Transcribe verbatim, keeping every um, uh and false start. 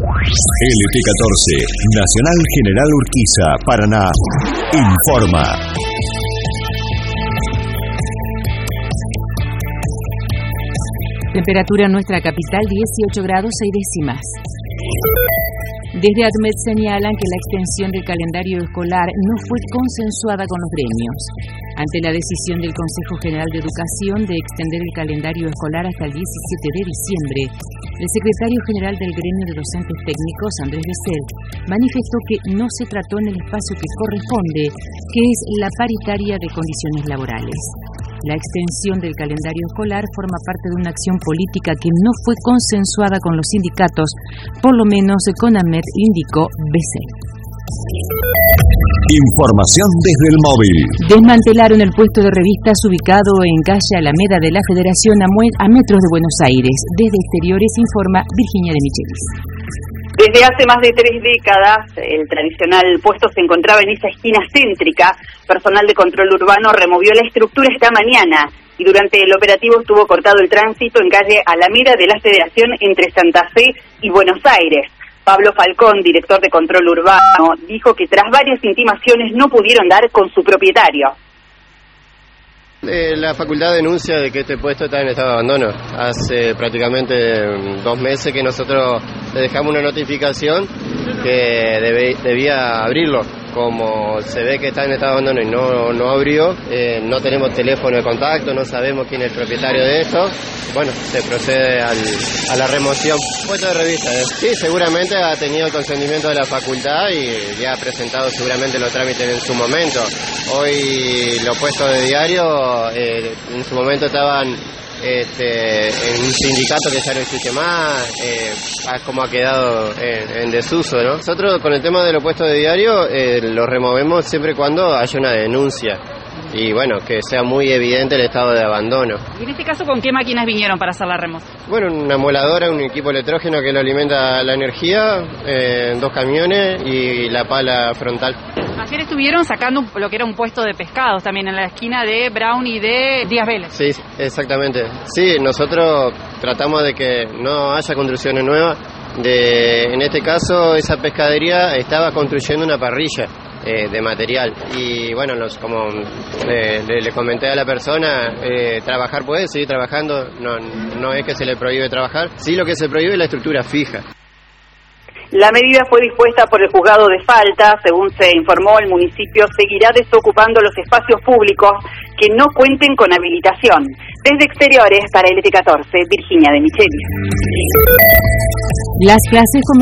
L T catorce, Nacional General Urquiza, Paraná, informa. Temperatura en nuestra capital dieciocho grados seis décimas. Desde ADMET señalan que la extensión del calendario escolar no fue consensuada con los gremios. Ante la decisión del Consejo General de Educación de extender el calendario escolar hasta el diecisiete de diciembre, el secretario general del Gremio de Docentes Técnicos, Andrés Becel, manifestó que no se trató en el espacio que corresponde, que es la paritaria de condiciones laborales. La extensión del calendario escolar forma parte de una acción política que no fue consensuada con los sindicatos, por lo menos con ADMET, indicó Becel. Información desde el móvil. Desmantelaron el puesto de revistas ubicado en calle Alameda de la Federación a, a metros de Buenos Aires. Desde Exteriores informa Virginia de Michelis. Desde hace más de tres décadas, el tradicional puesto se encontraba en esa esquina céntrica. Personal de control urbano removió la estructura esta mañana y durante el operativo estuvo cortado el tránsito en calle Alameda de la Federación entre Santa Fe y Buenos Aires. Pablo Falcón, director de control urbano, dijo que tras varias intimaciones no pudieron dar con su propietario. Eh, la facultad denuncia de que este puesto está en estado de abandono. Hace prácticamente dos meses que nosotros le dejamos una notificación que debe, debía abrirlo. Como se ve que está en estado de abandono y no, no abrió, eh, no tenemos teléfono de contacto, no sabemos quién es el propietario de esto. Bueno, se procede al, a la remoción. Puesto de revista, eh. Sí, seguramente ha tenido el consentimiento de la facultad y ya ha presentado seguramente los trámites en su momento. Hoy los puestos de diario eh, en su momento estaban Este, en un sindicato que ya no existe más, eh, como ha quedado en, en desuso, ¿no? Nosotros con el tema de los puestos de diario eh, los removemos siempre y cuando haya una denuncia y bueno, que sea muy evidente el estado de abandono. ¿Y en este caso con qué máquinas vinieron para hacer la remoción? Bueno, una moladora, un equipo electrógeno que lo alimenta la energía, eh, dos camiones y la pala frontal. Ayer estuvieron sacando lo que era un puesto de pescados también en la esquina de Brown y de Díaz Vélez. Sí, exactamente. Sí, nosotros tratamos de que no haya construcciones nuevas. De, en este caso, esa pescadería estaba construyendo una parrilla eh, de material. Y bueno, los, como eh, le, le comenté a la persona, eh, trabajar puede seguir trabajando, no, no es que se le prohíbe trabajar. Sí, lo que se prohíbe es la estructura fija. La medida fue dispuesta por el juzgado de falta. Según se informó, el municipio seguirá desocupando los espacios públicos que no cuenten con habilitación. Desde Exteriores, para L T catorce, Virginia de Michelis. Las clases